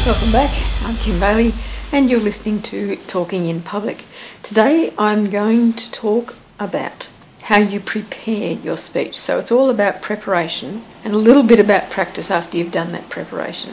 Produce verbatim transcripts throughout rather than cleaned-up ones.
Welcome back. I'm Kim Bailey and you're listening to Talking in Public. Today I'm going to talk about how you prepare your speech. So it's all about preparation and a little bit about practice after you've done that preparation.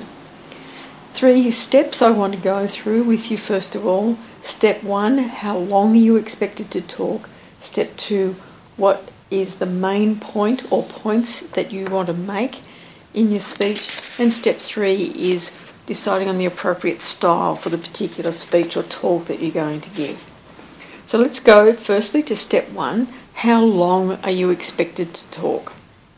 Three steps I want to go through with you first of all. Step one, how long are you expected to talk? Step two, what is the main point or points that you want to make in your speech? And step three is deciding on the appropriate style for the particular speech or talk that you're going to give. So let's go firstly to step one. How long are you expected to talk?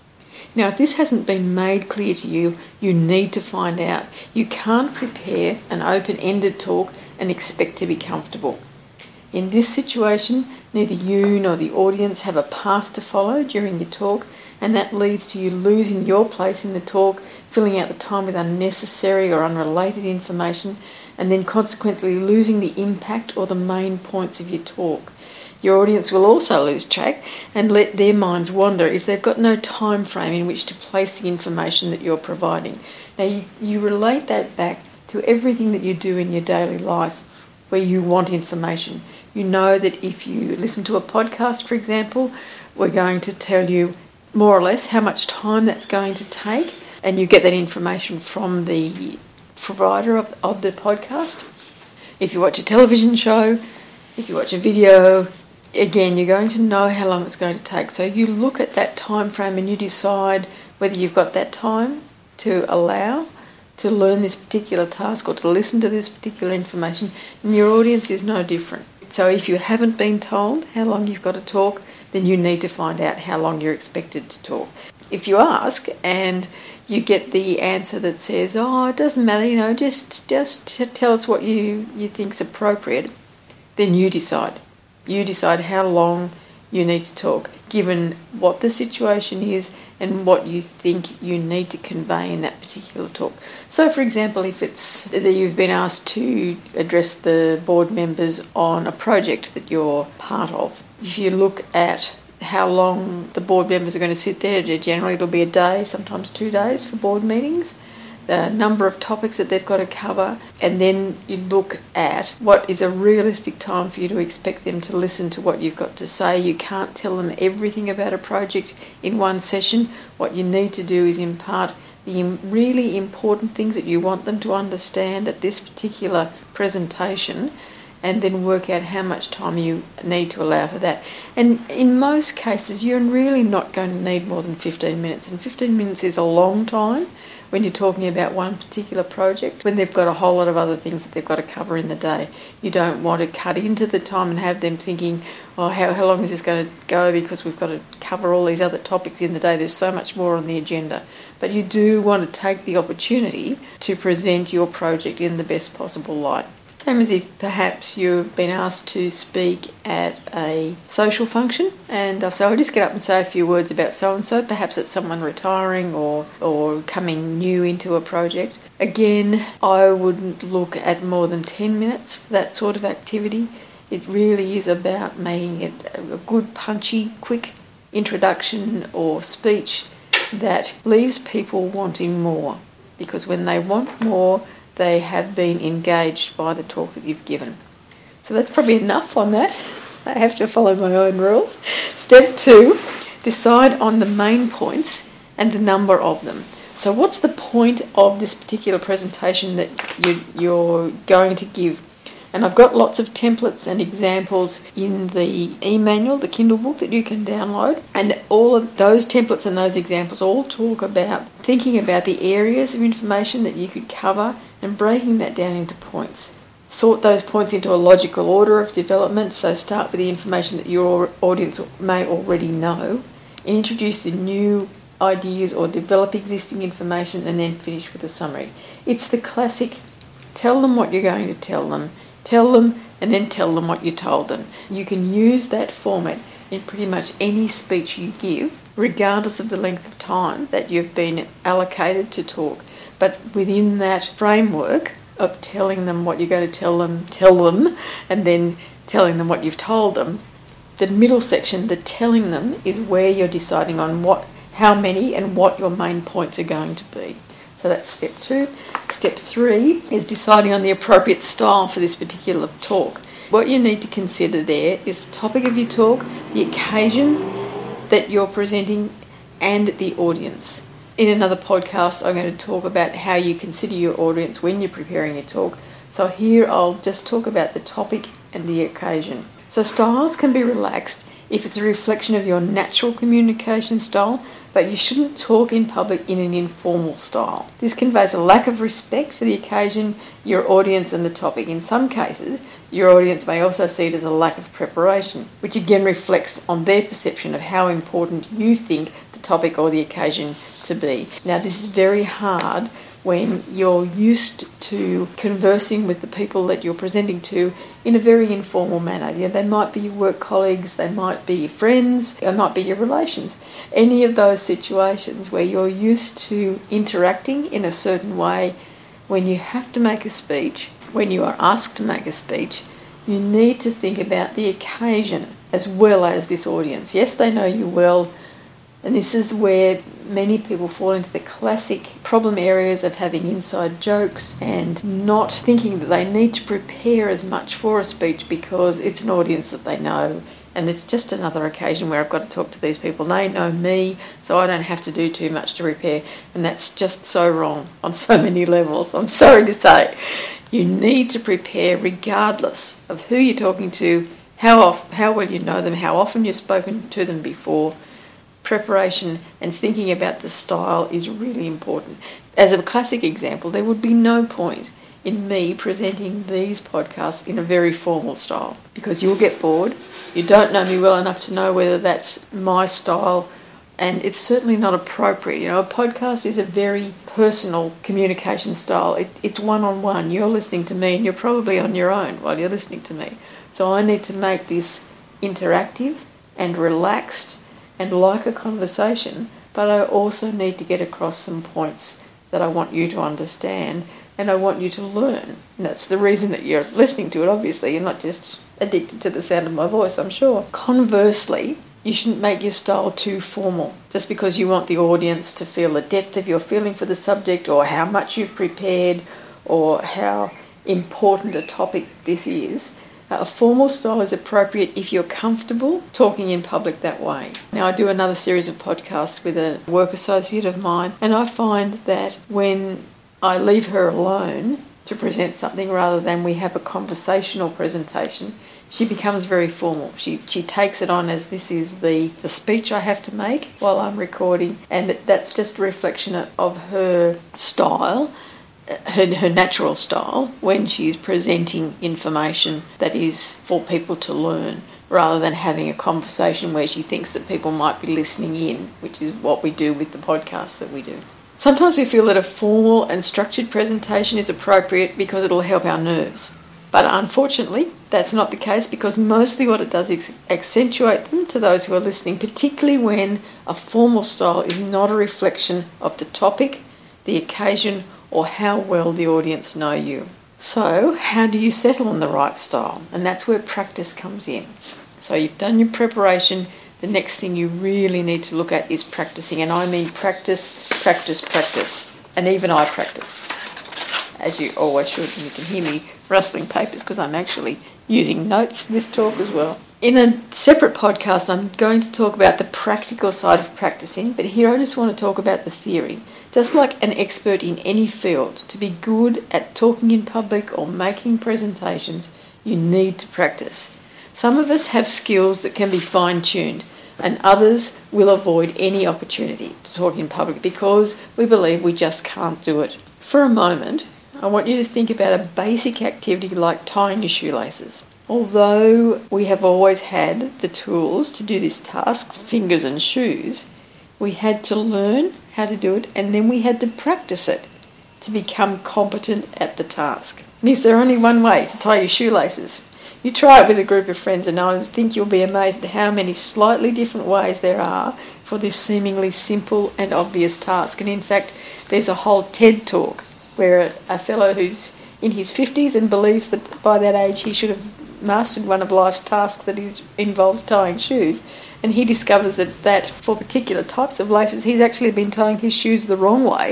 Now, if this hasn't been made clear to you, you need to find out. You can't prepare an open-ended talk and expect to be comfortable. In this situation, neither you nor the audience have a path to follow during your talk, and that leads to you losing your place in the talk, filling out the time with unnecessary or unrelated information, and then consequently losing the impact or the main points of your talk. Your audience will also lose track and let their minds wander if they've got no time frame in which to place the information that you're providing. Now, you, you relate that back to everything that you do in your daily life where you want information. You know that if you listen to a podcast, for example, we're going to tell you more or less how much time that's going to take, and you get that information from the provider of, of the podcast. If you watch a television show, if you watch a video, again, you're going to know how long it's going to take. So you look at that time frame and you decide whether you've got that time to allow to learn this particular task or to listen to this particular information, and your audience is no different. So if you haven't been told how long you've got to talk, then you need to find out how long you're expected to talk. If you ask and you get the answer that says, oh, it doesn't matter, you know, just just tell us what you, you think's appropriate, then you decide. You decide how long you need to talk, given what the situation is and what you think you need to convey in that particular talk. So, for example, if it's that you've been asked to address the board members on a project that you're part of, if you look at how long the board members are going to sit there, generally it'll be a day, sometimes two days for board meetings, the number of topics that they've got to cover, and then you look at what is a realistic time for you to expect them to listen to what you've got to say. You can't tell them everything about a project in one session. What you need to do is impart the really important things that you want them to understand at this particular presentation, and then work out how much time you need to allow for that. And in most cases, you're really not going to need more than fifteen minutes, and fifteen minutes is a long time when you're talking about one particular project, when they've got a whole lot of other things that they've got to cover in the day. You don't want to cut into the time and have them thinking, oh, how, how long is this going to go because we've got to cover all these other topics in the day. There's so much more on the agenda. But you do want to take the opportunity to present your project in the best possible light. Same as if perhaps you've been asked to speak at a social function, and they'll say, I'll just get up and say a few words about so-and-so. Perhaps it's someone retiring or, or coming new into a project. Again, I wouldn't look at more than ten minutes for that sort of activity. It really is about making it a good, punchy, quick introduction or speech that leaves people wanting more, because when they want more, they have been engaged by the talk that you've given. So that's probably enough on that. I have to follow my own rules. Step two, decide on the main points and the number of them. So what's the point of this particular presentation that you, you're going to give? And I've got lots of templates and examples in the e-manual, the Kindle book that you can download. And all of those templates and those examples all talk about thinking about the areas of information that you could cover and breaking that down into points. Sort those points into a logical order of development. So start with the information that your audience may already know. Introduce the new ideas or develop existing information, and then finish with a summary. It's the classic, tell them what you're going to tell them. Tell them and then tell them what you told them. You can use that format in pretty much any speech you give, regardless of the length of time that you've been allocated to talk. But within that framework of telling them what you're going to tell them, tell them, and then telling them what you've told them, the middle section, the telling them, is where you're deciding on what, how many and what your main points are going to be. So that's step two. Step three is deciding on the appropriate style for this particular talk. What you need to consider there is the topic of your talk, the occasion that you're presenting, and the audience. In another podcast, I'm going to talk about how you consider your audience when you're preparing your talk. So here I'll just talk about the topic and the occasion. So styles can be relaxed if it's a reflection of your natural communication style, but you shouldn't talk in public in an informal style. This conveys a lack of respect for the occasion, your audience and the topic. In some cases, your audience may also see it as a lack of preparation, which again reflects on their perception of how important you think the topic or the occasion to be. Now, this is very hard when you're used to conversing with the people that you're presenting to in a very informal manner. You know, they might be your work colleagues, they might be your friends, they might be your relations. Any of those situations where you're used to interacting in a certain way, when you have to make a speech, when you are asked to make a speech, you need to think about the occasion as well as this audience. Yes, they know you well, and this is where many people fall into the classic problem areas of having inside jokes and not thinking that they need to prepare as much for a speech because it's an audience that they know. And it's just another occasion where I've got to talk to these people. They know me, so I don't have to do too much to prepare. And that's just so wrong on so many levels. I'm sorry to say. You need to prepare regardless of who you're talking to, how off, how well you know them, how often you've spoken to them before. Preparation and thinking about the style is really important. As a classic example, there would be no point in me presenting these podcasts in a very formal style because you'll get bored. You don't know me well enough to know whether that's my style, and it's certainly not appropriate. You know, a podcast is a very personal communication style. It, it's one-on-one. You're listening to me and you're probably on your own while you're listening to me. So I need to make this interactive and relaxed and like a conversation, but I also need to get across some points that I want you to understand and I want you to learn. And that's the reason that you're listening to it, obviously. You're not just addicted to the sound of my voice, I'm sure. Conversely, you shouldn't make your style too formal just because you want the audience to feel the depth of your feeling for the subject or how much you've prepared or how important a topic this is. A formal style is appropriate if you're comfortable talking in public that way. Now, I do another series of podcasts with a work associate of mine, and I find that when I leave her alone to present something rather than we have a conversational presentation, she becomes very formal. She she takes it on as this is the, the speech I have to make while I'm recording, and that's just a reflection of her style. Her, her natural style when she's presenting information that is for people to learn rather than having a conversation where she thinks that people might be listening in, which is what we do with the podcast that we do. Sometimes we feel that a formal and structured presentation is appropriate because it'll help our nerves. But unfortunately, that's not the case because mostly what it does is accentuate them to those who are listening, particularly when a formal style is not a reflection of the topic, the occasion, or how well the audience know you. So, how do you settle on the right style? And that's where practice comes in. So you've done your preparation. The next thing you really need to look at is practicing. And I mean practice, practice, practice. And even I practice, as you always should. And you can hear me rustling papers because I'm actually using notes for this talk as well. In a separate podcast, I'm going to talk about the practical side of practicing. But here I just want to talk about the theory. Just like an expert in any field, to be good at talking in public or making presentations, you need to practice. Some of us have skills that can be fine-tuned, and others will avoid any opportunity to talk in public because we believe we just can't do it. For a moment, I want you to think about a basic activity like tying your shoelaces. Although we have always had the tools to do this task, fingers and shoes, we had to learn how to do it, and then we had to practice it to become competent at the task. And is there only one way to tie your shoelaces? You try it with a group of friends and I think you'll be amazed at how many slightly different ways there are for this seemingly simple and obvious task. And in fact, there's a whole TED talk where a fellow who's in his fifties and believes that by that age he should have mastered one of life's tasks that is, involves tying shoes. And he discovers that, that for particular types of laces, he's actually been tying his shoes the wrong way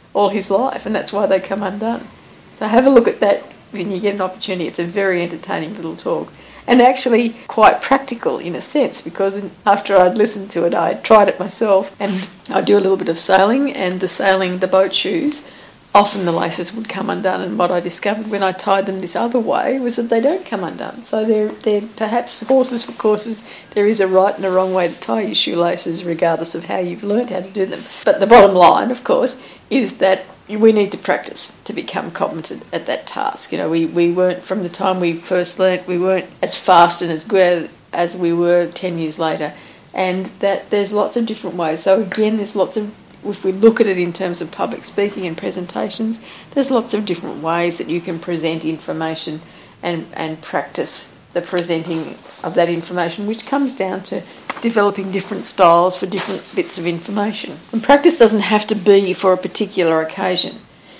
all his life, and that's why they come undone. So have a look at that when you get an opportunity. It's a very entertaining little talk, and actually quite practical in a sense, because after I'd listened to it, I tried it myself, and I do a little bit of sailing, and the sailing, the boat shoes, often the laces would come undone, and what I discovered when I tied them this other way was that they don't come undone. So they're, they're perhaps horses for courses. There is a right and a wrong way to tie your shoelaces regardless of how you've learnt how to do them. But the bottom line, of course, is that we need to practice to become competent at that task. You know, we, we weren't, from the time we first learnt, we weren't as fast and as good as we were ten years later. And that there's lots of different ways. So again, there's lots of, if we look at it in terms of public speaking and presentations, there's lots of different ways that you can present information and, and practice the presenting of that information, which comes down to developing different styles for different bits of information. And practice doesn't have to be for a particular occasion.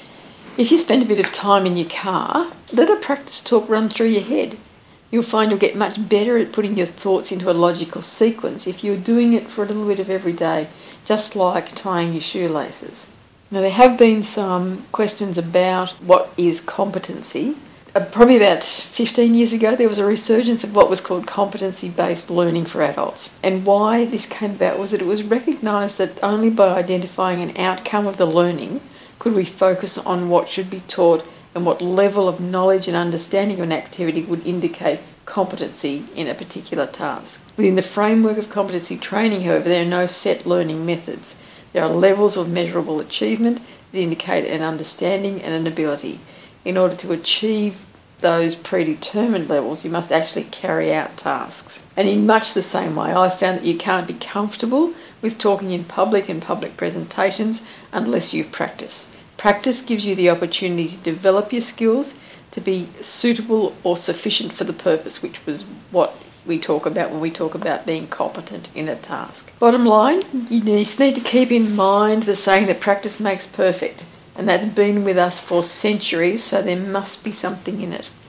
If you spend a bit of time in your car, let a practice talk run through your head. You'll find you'll get much better at putting your thoughts into a logical sequence if you're doing it for a little bit of every day, just like tying your shoelaces. Now, there have been some questions about what is competency. Uh, probably about fifteen years ago, there was a resurgence of what was called competency-based learning for adults. And why this came about was that it was recognised that only by identifying an outcome of the learning could we focus on what should be taught and what level of knowledge and understanding of an activity would indicate competency in a particular task. Within the framework of competency training, however, there are no set learning methods. There are levels of measurable achievement that indicate an understanding and an ability. In order to achieve those predetermined levels, you must actually carry out tasks. And in much the same way, I found that you can't be comfortable with talking in public and public presentations unless you practice. Practice gives you the opportunity to develop your skills to be suitable or sufficient for the purpose, which was what we talk about when we talk about being competent in a task. Bottom line, you just need to keep in mind the saying that practice makes perfect, and that's been with us for centuries, so there must be something in it.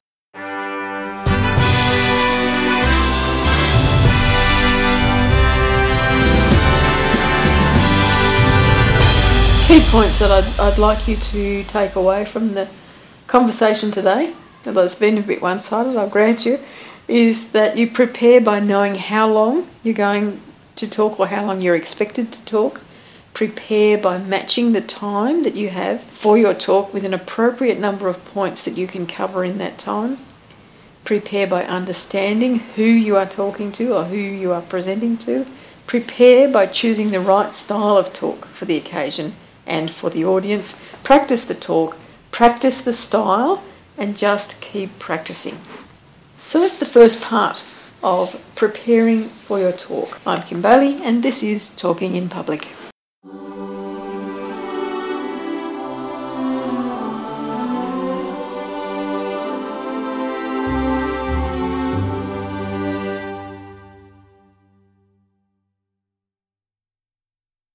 Key points that I'd, I'd like you to take away from the conversation today, although it's been a bit one-sided, I'll grant you, is that you prepare by knowing how long you're going to talk or how long you're expected to talk. Prepare by matching the time that you have for your talk with an appropriate number of points that you can cover in that time. Prepare by understanding who you are talking to or who you are presenting to. Prepare by choosing the right style of talk for the occasion and for the audience. Practice the talk, practice the style, and just keep practicing. So that's the first part of preparing for your talk. I'm Kim Bailey, and this is Talking in Public.